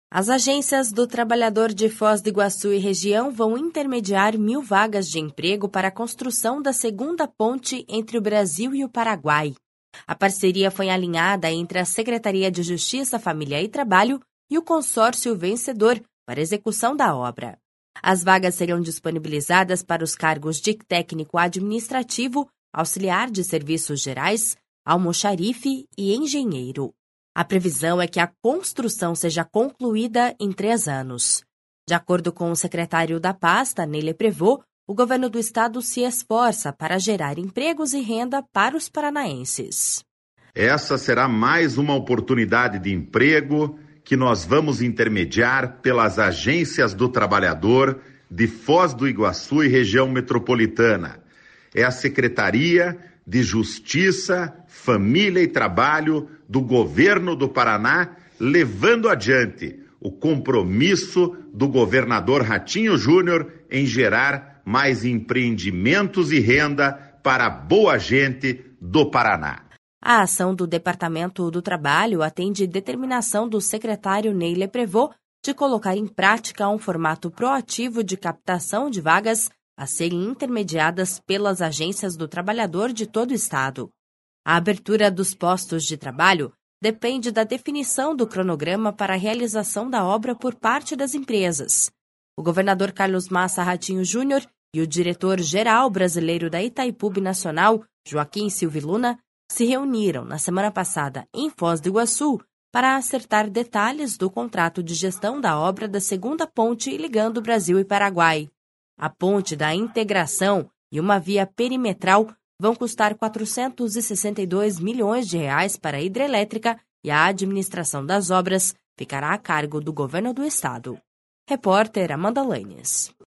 As agências do trabalhador de Foz do Iguaçu e região vão intermediar 1.000 vagas de emprego para a construção da segunda ponte entre o Brasil e o Paraguai. A parceria foi alinhada entre a Secretaria de Justiça, Família e Trabalho e o consórcio vencedor para execução da obra. As vagas serão disponibilizadas para os cargos de técnico administrativo, auxiliar de serviços gerais, almoxarife e engenheiro. A previsão é que a construção seja concluída em 3 anos. De acordo com o secretário da pasta, Neile Prevot, o governo do estado se esforça para gerar empregos e renda para os paranaenses. Essa será mais uma oportunidade de emprego que nós vamos intermediar pelas agências do trabalhador de Foz do Iguaçu e região metropolitana. É a Secretaria de Justiça, Família e Trabalho do Governo do Paraná, levando adiante o compromisso do governador Ratinho Júnior em gerar mais empreendimentos e renda para a boa gente do Paraná. A ação do Departamento do Trabalho atende determinação do secretário Neile Prevot de colocar em prática um formato proativo de captação de vagas a serem intermediadas pelas agências do trabalhador de todo o estado. A abertura dos postos de trabalho depende da definição do cronograma para a realização da obra por parte das empresas. O governador Carlos Massa Ratinho Júnior e o diretor-geral brasileiro da Itaipu Nacional, Joaquim Silviluna, se reuniram na semana passada em Foz do Iguaçu para acertar detalhes do contrato de gestão da obra da segunda ponte ligando Brasil e Paraguai. A ponte da integração e uma via perimetral vão custar R$ 462 milhões para a hidrelétrica e a administração das obras ficará a cargo do governo do estado. Repórter Amanda Lanes.